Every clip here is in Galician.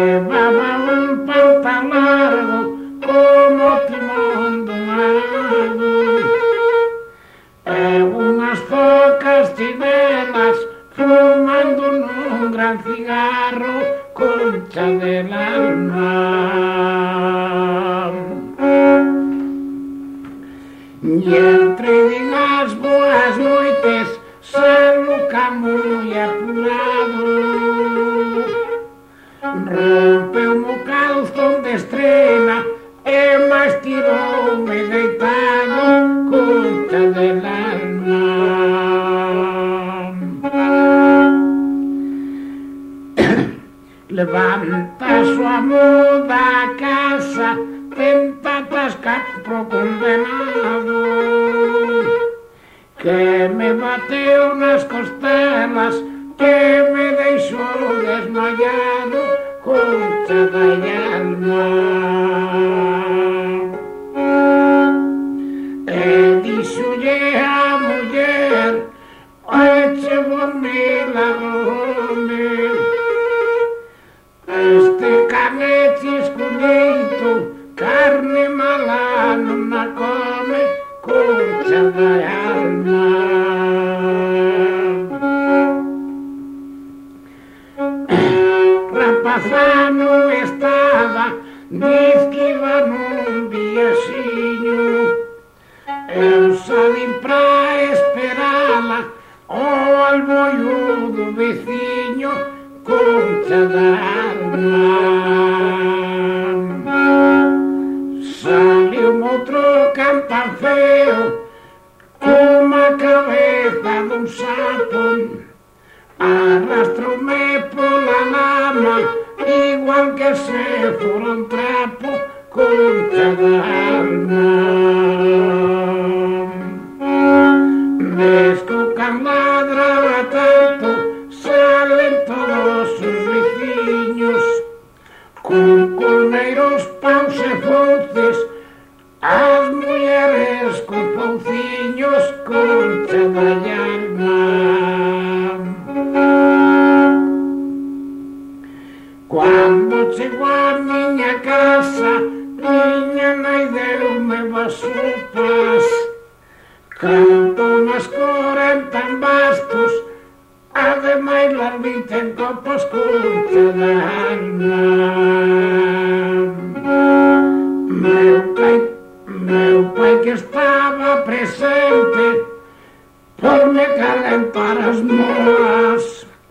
levaba un pantalón largo como timón dun lago e unhas focas chinelas fumando nun gran cigarro Concha del Alma. E entre as boas noites saluca moi apurado, rompeu-me o calzón de estrena e máis tiroume deitado Concha del Alma. Levanta a súa muda a casa, tenta atascar pro condenado que me bateu nas costelas, que me deixou desmayado Concha del Alma. E dixolle a muller: "Oche, bon milagro, este carne chiscullito, carne mala non a come Concha del Alma." Rapazano estaba, diz que iba nun viaxiño, eu salín pra esperala ao alboiudo veciño Concha del Alma. Saliu outro campanfeo cunha cabeza dun sapo, arrastroume pola lama igual que se fora un trapo Concha del Alma. Ves que o can ladraba tanto, salen todos os veciños con corneiros, paus e fouces, as mulleres con pouciños Concha del Alma. Cando chego a miña casa, miña nai deu-me vas sopas, canto nas 40 bastos, ademais las 20 en copas Concha del Alma. Meu pai que estaba presente por me calentar as molas,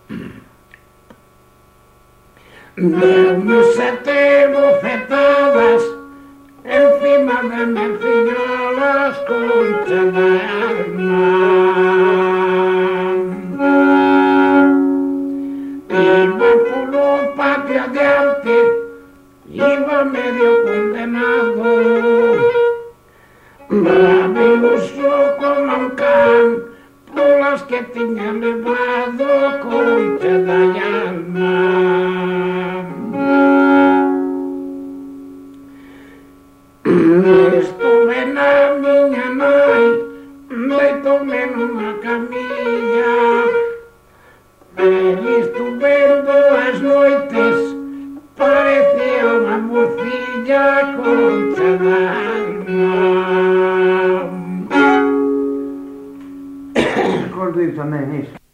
deu-me 7 bofetadas encima de menciñolas Concha del Alma. Iba polo patio adiante, iba medio condenado, rabiloso como un can polas que tiña levado Concha del Alma. Estuve na miña nai, deitoume nunha camilla, feliz estuvendo as noites, parecía unha mocilla Concha del Alma. Recordo eu tamén iso.